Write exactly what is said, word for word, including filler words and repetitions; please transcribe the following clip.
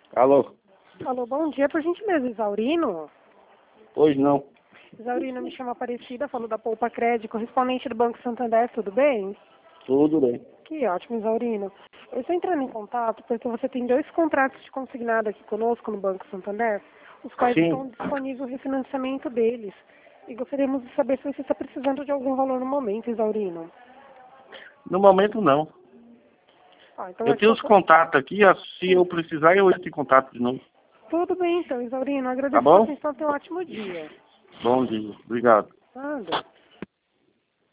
Alô? Alô, bom dia, por gentileza, Isaurino? Pois não. Isaurino, me chama Aparecida, falo da Poupa Crédito, correspondente do Banco Santander, tudo bem? Tudo bem. Que ótimo, Isaurino. Eu estou entrando em contato porque você tem dois contratos de consignado aqui conosco no Banco Santander, os quais Sim. estão disponíveis o refinanciamento deles. E gostaríamos de saber se você está precisando de algum valor no momento, Isaurino. No momento não. Ah, então Eu é tenho só... os contatos aqui, se eu precisar eu entro em contato de novo. Tudo bem, então, Isaurino. Tá Agradeço a sua bom? atenção, tenha um ótimo dia. Bom dia. Obrigado. Nada.